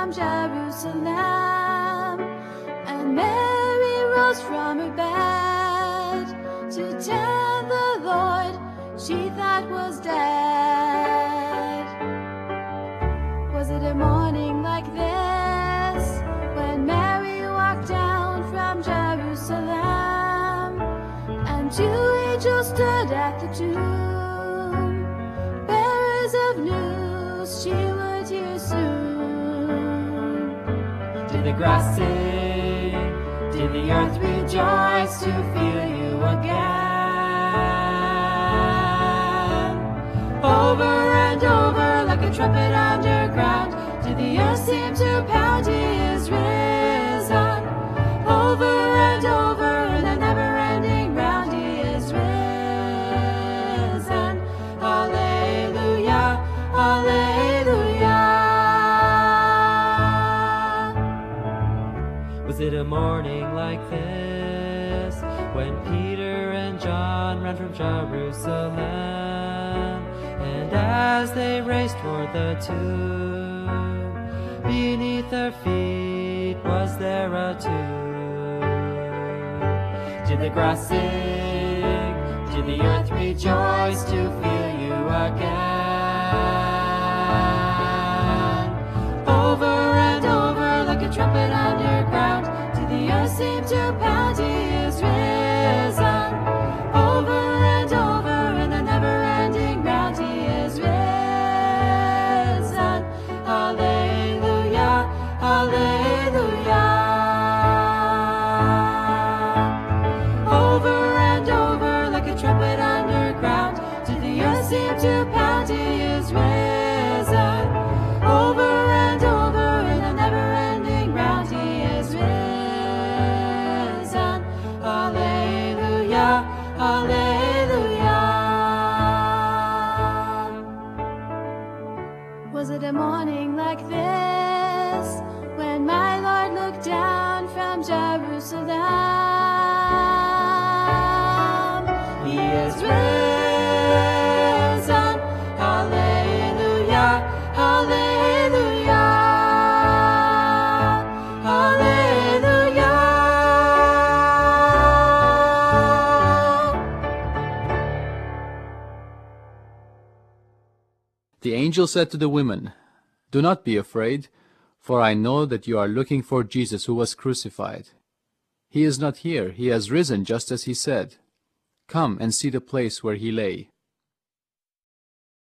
from Jerusalem, and Mary rose from her bed to tell the Lord she thought was dead. Was it a morning like this when Mary walked down from Jerusalem, and two angels stood at the tomb, bearers of news she would hear soon? Did the grass sing? Did the earth rejoice to feel you again? Over and over like a trumpet underground, did the earth seem to pound, He is risen? Over and over in a never-ending round, He is risen. Hallelujah, hallelujah. Was it a morning like this when Peter and John ran from Jerusalem, and as they raced toward the tomb, beneath their feet was there a tomb? Did the grass sing? Did the earth rejoice to feel you again? Over and over like a trumpet underground, did the earth seem to pound, He is risen? Over and over in a never-ending round, He is risen. Hallelujah, hallelujah. Over and over like a trumpet underground, did the earth seem to pound, He is risen? Over and over in a never-ending round, He is risen. Hallelujah, hallelujah. Was it a morning like this when my Lord looked down from Jerusalem? He is risen. Hallelujah, hallelujah, hallelujah. The angel said to the women, "Do not be afraid, for I know that you are looking for Jesus who was crucified. He is not here, He has risen just as He said. Come and see the place where He lay.